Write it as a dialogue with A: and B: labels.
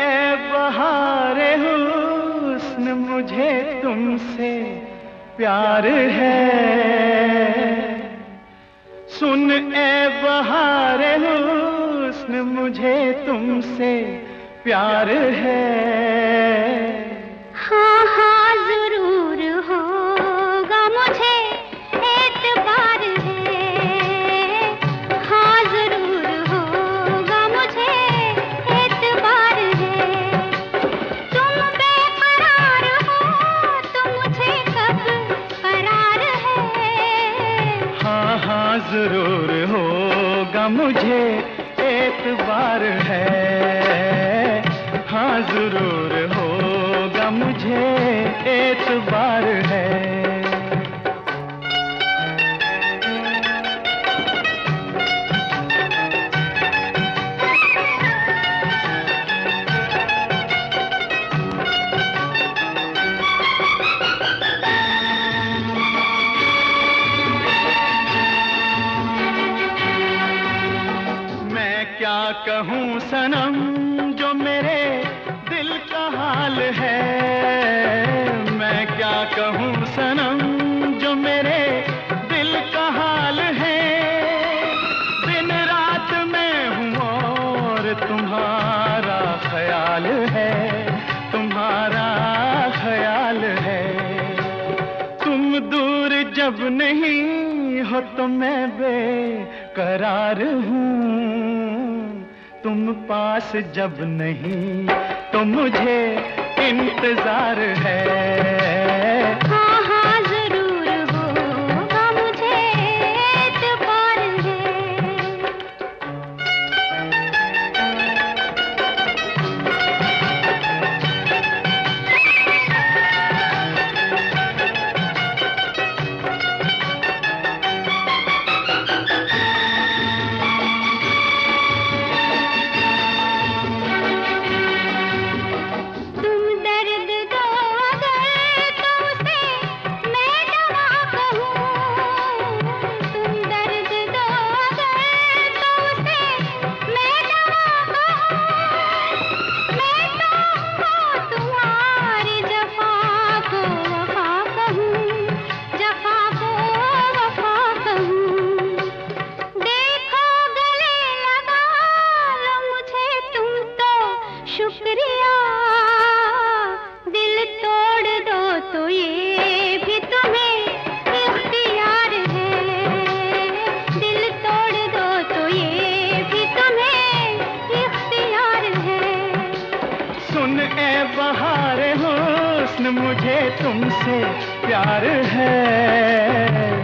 A: ए बहारे हुस्न मुझे तुमसे प्यार है। सुन ए बहारे हुस्न मुझे तुमसे प्यार है।
B: हाँ हाँ जरूर होगा मुझे एतबार है। हाँ जरूर होगा मुझे एतबार है। तुम बेकरार हो तो मुझे कब करार है।
A: हाँ हाँ जरूर होगा मुझे एतबार है। हाँ जरूर होगा मुझे एतबार है। मैं क्या कहूँ सनम जो मेरे दिल का हाल है। मैं क्या कहूँ सनम जो मेरे दिल का हाल है। दिन रात मैं हूँ और तुम्हारा ख्याल है। तुम्हारा ख्याल है। तुम दूर जब नहीं हो तो मैं बेकरार हूँ। तुम पास जब नहीं तो मुझे इंतजार है।
B: हाँ हाँ जरूर होगा मुझे एतबार है। शुक्रिया दिल तोड़ दो तो ये भी तुम्हें इख्तियार है। दिल तोड़ दो तो ये भी तुम्हें इख्तियार है।
A: सुन ए बहार हुस्न मुझे तुमसे प्यार है।